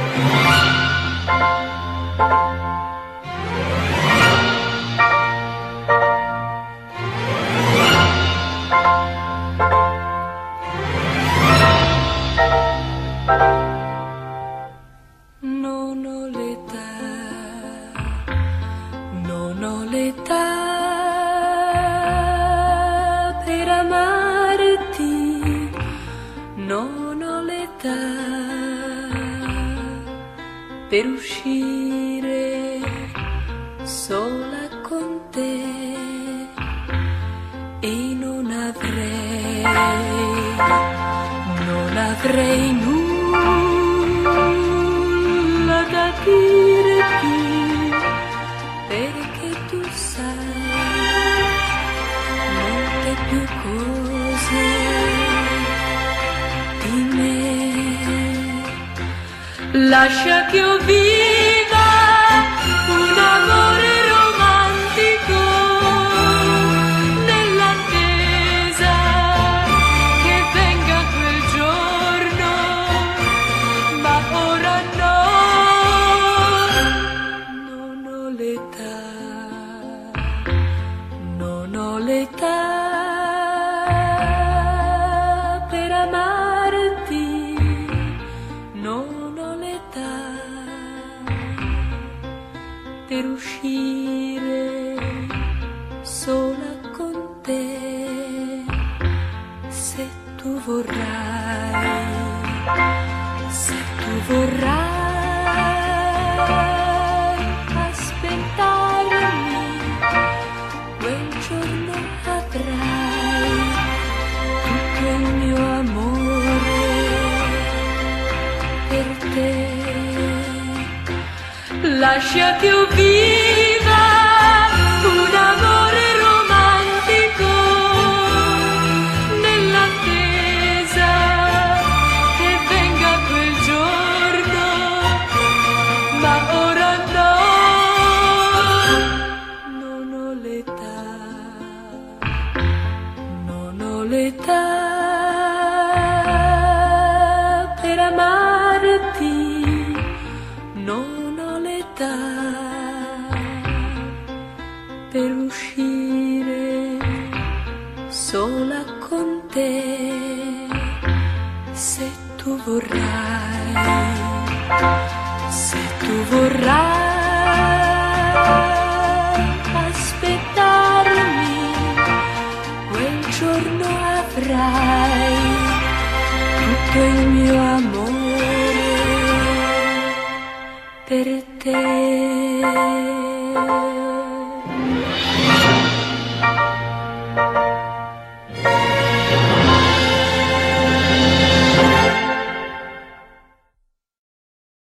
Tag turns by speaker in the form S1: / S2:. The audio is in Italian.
S1: Non ho l'età, non ho l'età per amarti, non ho l'età per uscire sola con te e non avrei nulla da dirti, perché tu sai molte più cose di me. Lascia che io viva un amore romantico nell'attesa che venga quel giorno, ma ora no, non ho l'età, non ho l'età per amarti, non ho l'età per uscire sola con te. Se tu vorrai, se tu vorrai aspettarmi, quel giorno avrai tutto il mio amore per te. Lascia che io viva un amore romantico nell'attesa che venga quel giorno, ma ora no, non ho l'età, non ho l'età per amarti, non ho l'età per uscire sola con te. Se tu vorrai, se tu vorrai aspettarmi, quel giorno avrai tutto il mio amore per te.